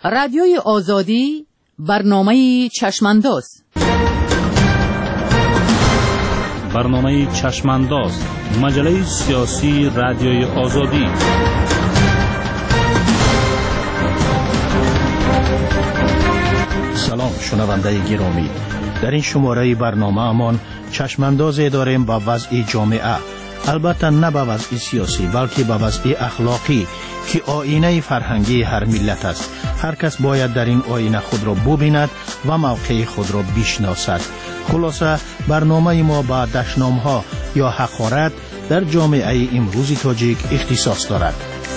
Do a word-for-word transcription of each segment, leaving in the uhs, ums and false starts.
رادیوی آزادی برنامه چشمانداز. برنامه چشمانداز، مجله سیاسی رادیوی آزادی. سلام شنونده گرامی، در این شماره برنامه امان چشمانداز داریم با وضع جامعه، البته نه با وضع سیاسی بلکه با وضع اخلاقی که آینه فرهنگی هر ملت است. هر کس باید در این آینه خود را ببیند و موقع خود را بشناسد. خلاصه برنامه ما با دشنام‌ها یا حقارت در جامعه امروزی تاجیک اختصاص دارد.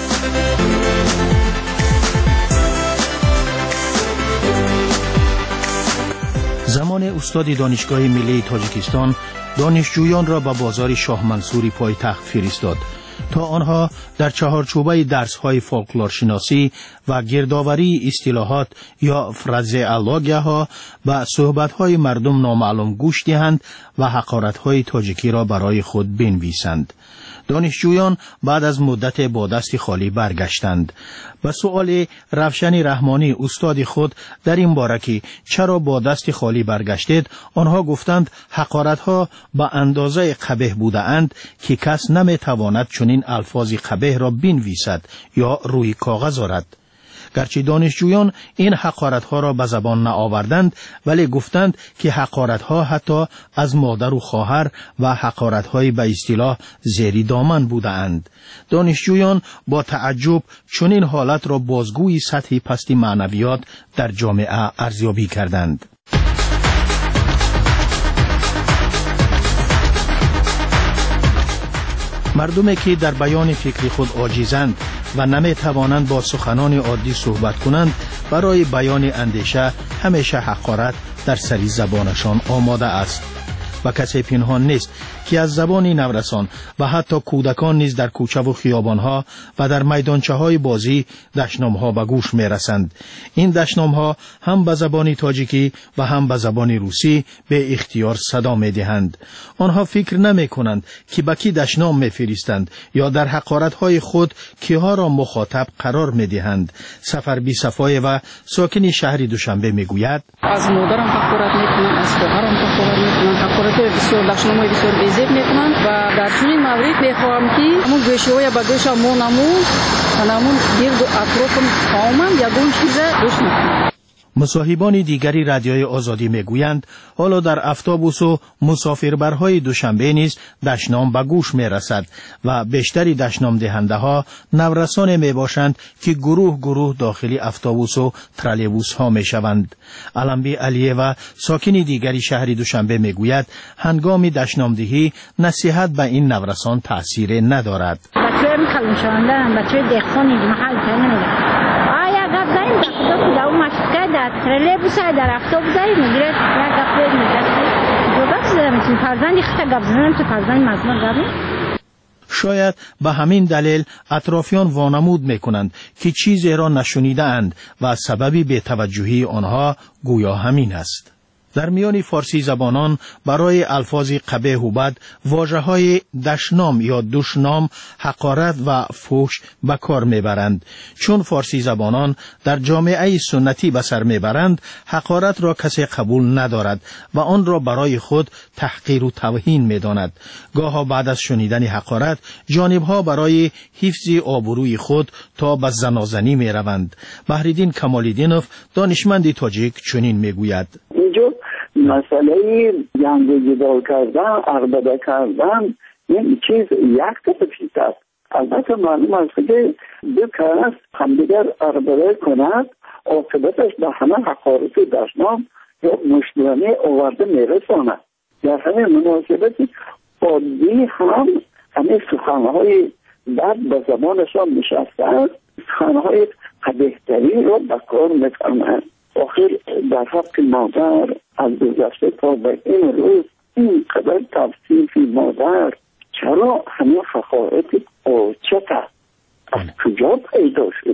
زمان استاد دانشگاه ملی تاجیکستان دانشجویان را به بازار شاه منصوری پایتخت فرستاد تا آنها در چهارچوبه درس‌های فولکلورشناسی و گردآوری اصطلاحات یا فرازئولوژی‌ها با صحبت‌های مردم نامعلوم گوش دهند و حقارت‌های تاجیکی را برای خود بنویسند. دانشجویان بعد از مدت با دست خالی برگشتند. به سؤال روشن رحمانی استاد خود در این باره که چرا با دست خالی برگشتید، آنها گفتند حقارت‌ها به اندازه قبیح بودند که کس نمی‌تواند چنین الفاظی قبیح را بنویسد یا روی کاغذ آورد. گرچه دانشجویان این حقارت‌ها را به زبان نآوردند، ولی گفتند که حقارت‌ها حتی از مادر و خواهر و حقارت‌های به اصطلاح زیری دامن بودند. دانشجویان با تعجب چنین حالت را بازگوی سطح پستی معنویات در جامعه ارزیابی کردند. مردمی که در بیان فکری خود عاجزند و نمی توانند با سخنان عادی صحبت کنند، برای بیان اندیشه همیشه حقارت در سری زبانشان آماده است. و کسی پنهان نیست که از زبان نورسان و حتی کودکان نیز در کوچه و خیابانها و در میدانچه های بازی دشنامها به گوش می رسند. این دشنامها هم به زبان تاجیکی و هم به زبان روسی به اختیار صدا می دهند. آنها فکر نمی کنند که به کی دشنام می فرستند یا در حقارت های خود کیها را مخاطب قرار می دهند. سفر بی صفای و ساکن شهر دوشنبه می گوید از مادرم حقارت می کنم، از خواهرم حقارت می کنم، حقارت بسیار دشنامای بسیار بیزیب می کنم و در چنین مورد می خواهم که همون گوشه‌های با گوش ما نمون همون گرد و اطرافم تماما یگون چیز گوش نکنم. مصاحبان دیگری رادیوی آزادی میگویند حالا در اتوبوس و مسافربرهای دوشنبه نیز دشنام به گوش می رسد و بیشتری دشنام دهنده ها نورسان می باشند که گروه گروه داخلی اتوبوس و ترالیبوس ها می شوند. علمبی علیه و ساکن دیگری شهر دوشنبه می گوید هنگام دشنام دهی نصیحت به این نورسان تأثیر ندارد. بچه‌های میخوان شوندن، بچه‌های دهقانی محل کنن. داریم دکتر که در اون مشکل در ترلیبوس در اتوبوس داریم میگیره یک دفعه میگه جواب زدم که فرزندی خیلی گپ زدم که فرزند مزمن داریم. شاید به همین دلیل اطرافیان وانمود میکنند که چیزی را نشنیده اند و سببی بی‌توجهی آنها گویا همین است. در میان فارسی زبانان برای الفاظ قبیح و بد واژه‌های دشنام یا دشنام، حقارت و فحش به کار میبرند. چون فارسی زبانان در جامعه سنتی به سر میبرند، حقارت را کسی قبول ندارد و آن را برای خود تحقیر و توهین میداند. گاها بعد از شنیدن حقارت جانبها برای حفظ آبروی خود تا به زنازنی میروند. بحرالدین کمال‌الدینوف دانشمند تاجیک چنین میگوید: مسئله جنگ و جدال کردن، عربده کردن این چیز یک تفیت است. البته معلوم است که دو کس همدیگر عربده کند عاقبتش به همه حقارت دشنام یا مشترانه آورده میرساند. در همه مناسبت عادی هم همه سخنهای بد به زبانشان نشسته است، سخنهای قبیح‌ترین را به کار می‌فرمایند. آخر در حق مادر از گذشته تا به این روز این قدر توصیف مادر چرا همه حقارت قاچت از کجا پیدا شد؟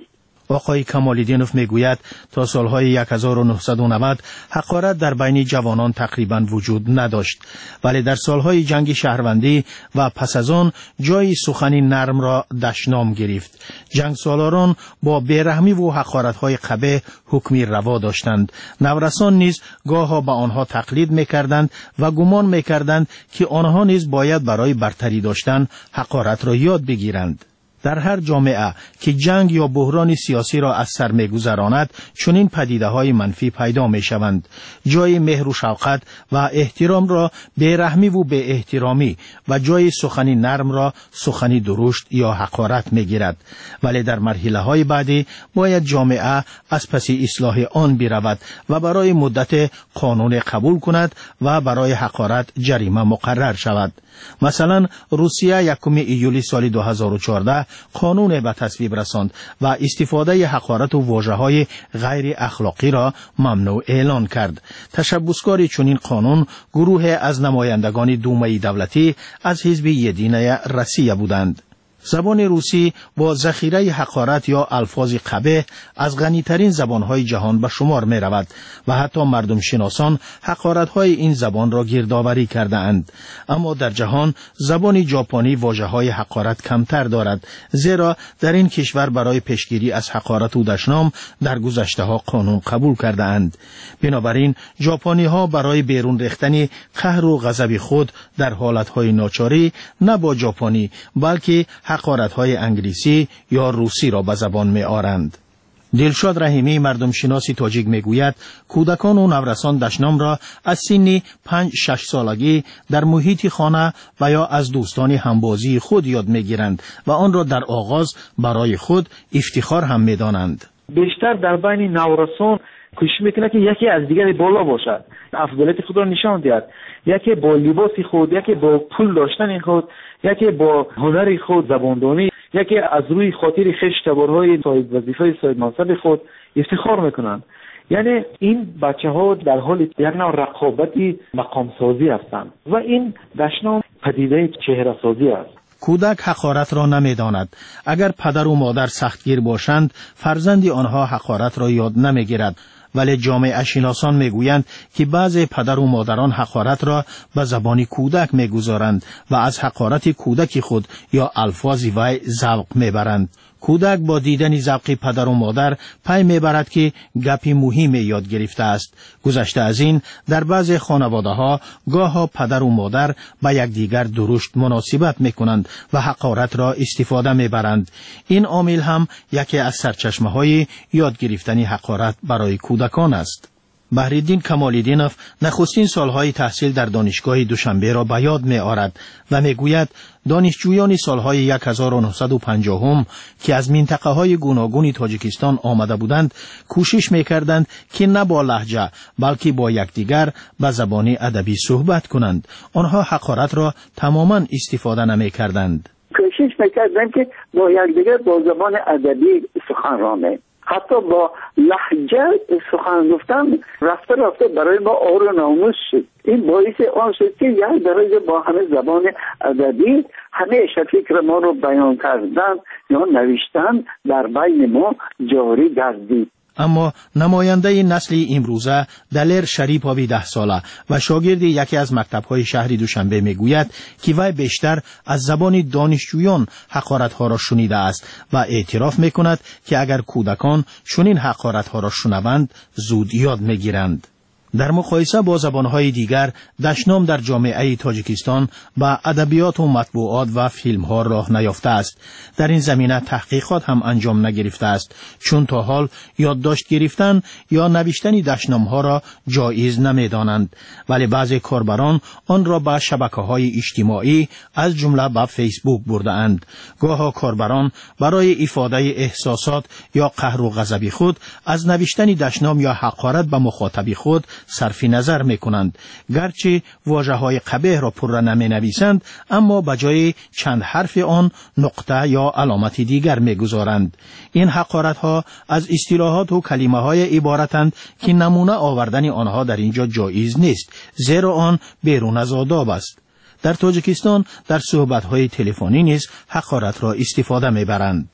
آقای کمال‌الدینوف میگوید تا سالهای هزار و نهصد و نود حقارت در بین جوانان تقریبا وجود نداشت، ولی در سالهای جنگ شهروندی و پس از آن جای سخنی نرم را دشنام گرفت. جنگ سالاران با بیرحمی و حقارت‌های قبیح حکمی روا داشتند. نورسان نیز گاهی به آنها تقلید میکردند و گمان میکردند که آنها نیز باید برای برتری داشتن حقارت را یاد بگیرند. در هر جامعه که جنگ یا بحران سیاسی را از سر می‌گذراند، چنین پدیده‌های منفی پیدا می‌شوند. جای مهر و شفقت و احترام را بی‌رحمی و بی احترامی و جای سخنی نرم را سخنی درشت یا حقارت می‌گیرد. ولی در مرحله‌های بعدی باید جامعه از پس اصلاح آن برود و برای مدت قانون قبول کند و برای حقارت جریمه مقرر شود. مثلا روسیه یکم ایولی سال دو هزار و چهارده قانون به تصویب رساند و استفاده حقارت و واژه‌های غیر اخلاقی را ممنوع اعلان کرد. تشبثکار چنین قانون گروه از نمایندگان دومه دولتی از حزب یدینه روسیه بودند. زبان روسی با ذخیره حقارت یا الفاظ قبیح از غنی‌ترین زبان‌های جهان به شمار می‌رود و حتی مردم شناسان حقارت‌های این زبان را گردآوری کرده‌اند. اما در جهان زبان ژاپنی واژه‌های حقارت کمتر دارد، زیرا در این کشور برای پیشگیری از حقارت و دشنام در گذشته‌ها قانون قبول کرده‌اند. بنابراین ژاپنی‌ها برای بیرون ریختن قهر و غضب خود در حالت‌های ناچاری نه با ژاپنی بلکه حقارت‌های انگلیسی یا روسی را به زبان می آورند. دلشاد رحیمی مردم شناسی تاجیک می گوید کودکان و نورسان دشنام را از سن پنج شش سالگی در محیط خانه و یا از دوستان همبازی خود یاد می گیرند و آن را در آغاز برای خود افتخار هم می دانند. بیشتر در بین نورسان کوشش میکنه که یکی از دیگری بالا باشد، افضلیت خود را نشان دهد، یکی با لباس خود، یکی با پول داشتن خود، یکی با هنر خود، زباندانی، یکی از روی خاطر خویش تبارهای صاحب وظیفه صاحب منصب خود افتخار میکنند. یعنی این بچه ها در حال یک نوع رقابتی مقام سازی هستند و این دشنام پدیده چهره سازی است. کودک حقارت را نمی‌داند. اگر پدر و مادر سختگیر باشند، فرزند آنها حقارت را یاد نمی‌گیرد. ولی جامعه شناسان میگویند که بعضی پدر و مادران حقارت را به زبان کودک میگذارند و از حقارت کودک خود یا الفاظ وی ذوق میبرند. کودک با دیدن ذوق پدر و مادر پی میبرد که گپی مهم یاد گرفته است. گذشته از این در بعضی خانواده‌ها گاهی پدر و مادر با یکدیگر درشت مناسبت میکنند و حقارت را استفاده میبرند. این عامل هم یکی از سرچشمه‌های یاد گرفتن حقارت برای کودکان است. بهرالدین کمال‌الدینوف نخستین سالهای تحصیل در دانشگاه دوشنبه را به یاد می آورد و می گوید دانشجویان سالهای هزار و نهصد و پنجاه هم که از منطقه های گوناگون تاجیکستان آمده بودند کوشش می کردند که نه با لهجه بلکه با یکدیگر به زبان ادبی صحبت کنند. آنها حقارت را تماما استفاده نمی کردند. کوشش می کردند که با یکدیگر با زبان ادبی سخنرانی، حتی با لهجه سخن گفتن رفته رفته برای ما عار و ناموس شد. این باعث آن شد که یک درجه با همه زبان ادبی همیشه فکر ما رو بیان کردن یا نوشتن در بین ما جاری گردید. اما نماینده نسل امروزه دلیر شریپاوی ده ساله و شاگرد یکی از مکتب‌های شهر دوشنبه میگوید که وی بیشتر از زبان دانشجویان حقارت‌ها را شنیده است و اعتراف میکند که اگر کودکان چنین حقارت‌ها را شنوند زود یاد میگیرند. در مقایسه با زبانهای دیگر دشنام در جامعه تاجیکستان با ادبیات و مطبوعات و فیلمها راه نیافته است. در این زمینه تحقیقات هم انجام نگرفته است، چون تا حال یادداشت گرفتن یا نوشتن دشنامها را جایز نمیدانند، ولی بعضی کاربران آن را به شبکه‌های اجتماعی از جمله به فیسبوک برده اند. گاهی کاربران برای افاده احساسات یا قهر و غضب خود از نوشتن دشنام یا حقارت به مخاطب خود صرف نظر میکنند. گرچه واژه‌های قبیح را پر نمی نویسند، اما به جای چند حرف آن نقطه یا علامت دیگر میگذارند. این حقارت‌ها از اصطلاحات و کلمه‌های عبارتند که نمونه آوردن آنها در اینجا جایز نیست، زیرا آن بیرون از آداب است. در تاجیکستان در صحبت‌های تلفنی نیز حقارت را استفاده میبرند.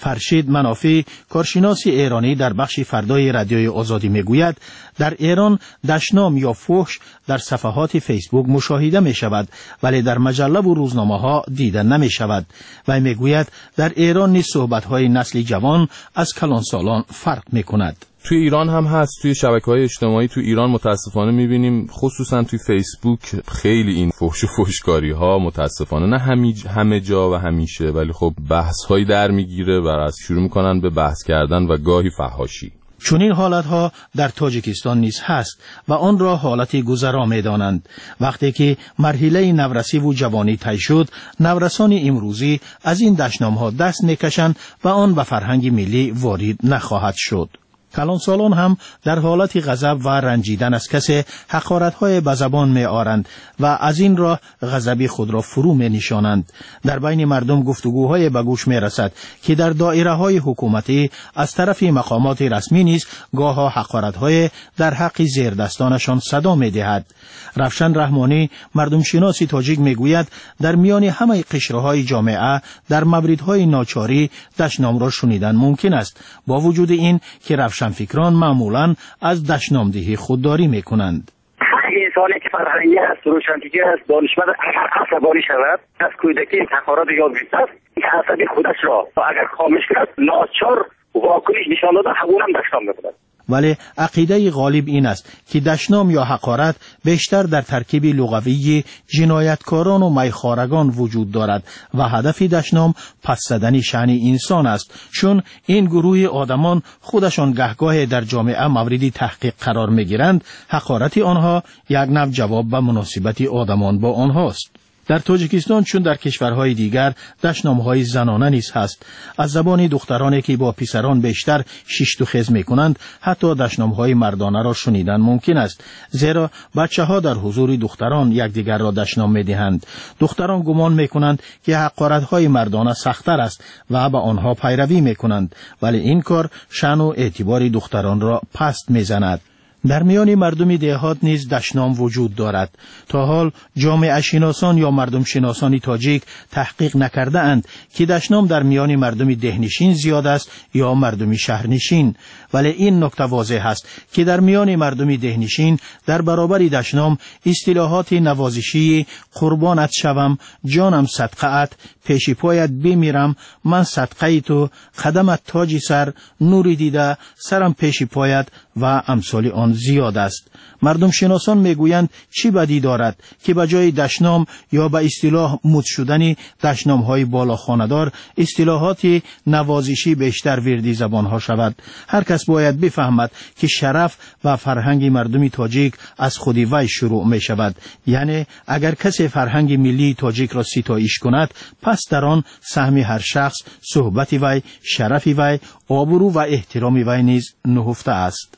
فرشید منافی کارشناس ایرانی در بخش فردای رادیوی آزادی میگوید در ایران دشنام یا فحش در صفحات فیسبوک مشاهده می شود ولی در مجله و روزنامه ها دیده نمی شود و میگوید در ایران نیز صحبت های نسل جوان از کلانسالان فرق می کند. توی ایران هم هست، توی شبکه‌های اجتماعی توی ایران متاسفانه می‌بینیم خصوصا توی فیسبوک خیلی این فحش و فحشکاری‌ها متاسفانه نه همه همه جا و همیشه ولی خب بحث‌هایی در میگیره و از شروع می‌کنن به بحث کردن و گاهی فحاشی. چون این حالتها در تاجیکستان نیز هست و آن را حالتی گذرا می‌دانند. وقتی که مرحله نورسی و جوانی طی شد، نورسان امروزی از این دشنام‌ها دست می‌کشند و آن به فرهنگ ملی وارد نخواهد شد. کلانسالان هم در حالت غضب و رنجیدن از کسی حقارت‌های به زبان می آرند و از این راه غضب خود را فرو می نشانند. در بین مردم گفتگوهای به گوش می رسد که در دایره‌های حکومتی از طرف مقامات رسمی نیز گاه‌ها حقارت‌های در حق زیردستانشان صدا می دهد. رفشن رحمانی مردم شناسی تاجیک می گوید در میان همه قشرهای جامعه در موردهای ناچاری دشنام را شنیدن ممکن است، با وجود این که رفشن فکران معمولاً از دشنامدهی خودداری می کنند. انسانی که فرهنگی است، روشنفکر است، دانشمند اگر عصبانی شود از کودکی حقارت یاد گرفته این عصبی خودش را اگر خاموش کند ناچار واکنش نشان داده همون هم دشنام می‌کند. ولی عقیده غالب این است که دشنام یا حقارت بیشتر در ترکیب لغوی جنایتکاران و میخوارگان وجود دارد و هدف دشنام پس زدن شأن انسان است، چون این گروه آدمان خودشان گهگاه در جامعه مورد تحقیق قرار میگیرند. حقارت آنها یک نوع جواب به مناسبت آدمان با آنهاست. در تاجیکستان چون در کشورهای دیگر دشنام‌های زنانه نیز هست. از زبان دخترانی که با پسران بیشتر شیشت و خز می‌کنند حتی دشنام‌های مردانه را شنیدن ممکن است، زیرا بچه‌ها در حضور دختران یکدیگر را دشنام می‌دهند. دختران گمان می‌کنند که حقارت‌های مردانه سخت‌تر است و به آنها پیروی می‌کنند، ولی این کار شأن و اعتبار دختران را پست می‌زند. در میان مردم دهات نیز دشنام وجود دارد. تا حال جامعه شناسان یا مردم شناسانی تاجیک تحقیق نکرده اند که دشنام در میان مردم دهنشین زیاد است یا مردم شهرنشین، ولی این نکته واضح است که در میان مردم دهنشین در برابر دشنام اصطلاحات نوازشی قربانت شوم، جانم صدقه‌ات، پیش پایت بمیرم، من صدقه تو، قدمت تاج سر، نوری دیده، سرم پیش پایت و امثال آن زیاد است. مردم شناسان میگویند چی بدی دارد که به جای دشنام یا به اصطلاح مد شدن دشنام های بالا خاندار اصطلاحات نوازشی بیشتر وردی زبان ها شود. هر کس باید بفهمد که شرف و فرهنگ مردم تاجیک از خود وی شروع می شود. یعنی اگر کسی فرهنگ ملی تاجیک را ستایش کند، پس در آن سهم هر شخص، صحبت وی، شرف وی، آبرو و احترام وی نیز نهفته است.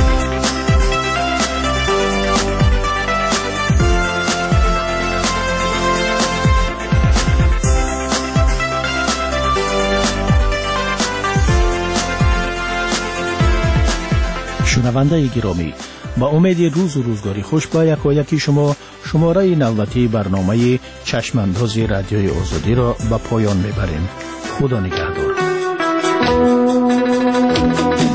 شنونده گرامی، با امید روز و روزگاری خوش با یک و یکی شما شماره نوبتی برنامه چشمانداز رادیوی آزادی را به پایان میبریم. خدا نگهدار.